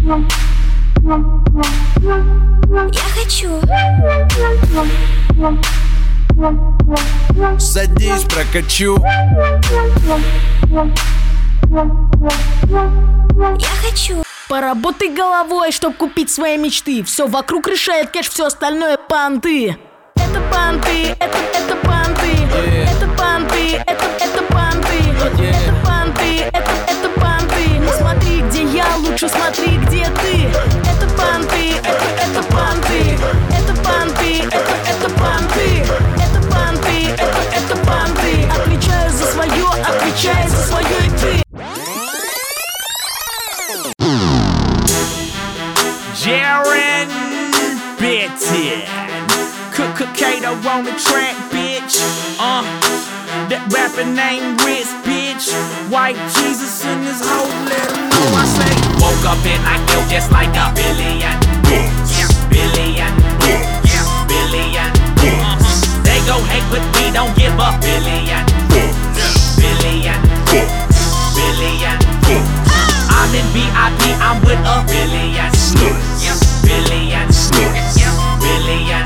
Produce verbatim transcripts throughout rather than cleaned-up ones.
Я хочу. Садись, прокачу. Я хочу. Поработай головой, чтоб купить свои мечты. Все вокруг решает кэш, все остальное понты. Это понты, это, это понты. Yeah. Это понты, это, это понты. Yeah. Это понты, это, это понты. Не смотри, где я, лучше смотри, где ты. Это понты, это, это понты. Это понты, это, это понты. Это понты, это, это понты. Отвечаю за свое, отвечай за свое и ты. Jaren Bittin, Cook Kato on the track, bitch. Uh, that rapper named Ritz, bitch. White Jesus in this whole little know I say. Woke up and I feel just like a billion, yeah, billion, yeah, billion. Uh-huh. They go hate, but we don't give a billion, billion, billion. I'm in V I P, I'm with a billion, yeah, billion, yeah, billion.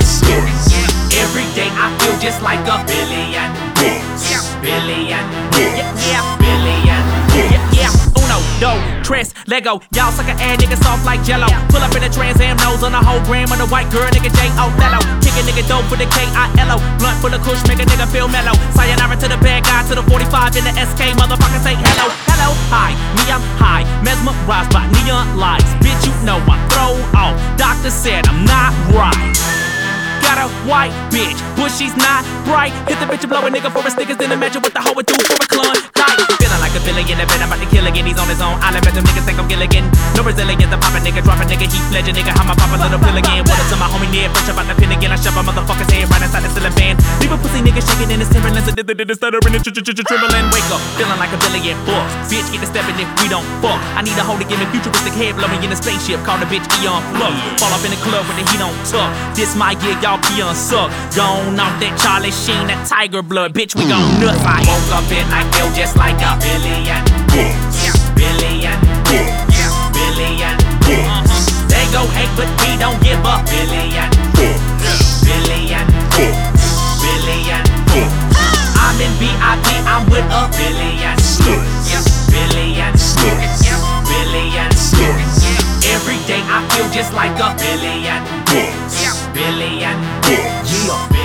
Every day I feel just like a billion, yeah, billion, yeah, yeah, billion, yeah, yeah. Uno, dos, tres, Lego. Y'all sucker ass niggas soft like Jello. Pull up in the Trans Am nose on a whole gram of the white girl, nigga J Othello. Kick a nigga dope for the K I L O. Blunt full of kush, make a nigga feel mellow. Sayonara to the bad guy, to the forty-five in the S K. Motherfucker say hello, hello, hi. Me, I'm high, mesmerized by neon lights. Bitch, you know I throw off. Doctor said I'm not right. Got a white bitch, but she's not bright. Hit the bitch and blow a nigga for a stickers, then imagine what the hoe would do for a clun. Like, feeling like a billion, and bet I'm about to kill again. He's on his own island, bet them niggas think I'm Gilligan. No Brazilians, the pop a nigga, drop a nigga, Heath Ledger, nigga. How my pop a little pill again. What up to my homie near, push about the pin again. I shove a motherfucker's head right inside the ceiling fan. Leave a pussy nigga shaking in his Timberlands, and stuttering and trembling. Wake up, feeling like a billion bucks. Bitch, get the stepping if we don't fuck. I need a hoe to give me futuristic head, blow me in a spaceship. Call the bitch Eon Flux. Fall off in the club with the heat on tuck. This my year, y'all Keon suck. Gone off that Charlie Sheen, that tiger blood, bitch, we gon' nuts. I woke up and I feel just like a billion, yeah, billion, yeah, billion. Uh-huh. They go hate, but we don't give a billion, billion, billion. I'm in V I P, I'm with a billion, yeah, billion, yeah, billion. Every day I feel just like a billion, yeah, billion. Yeah,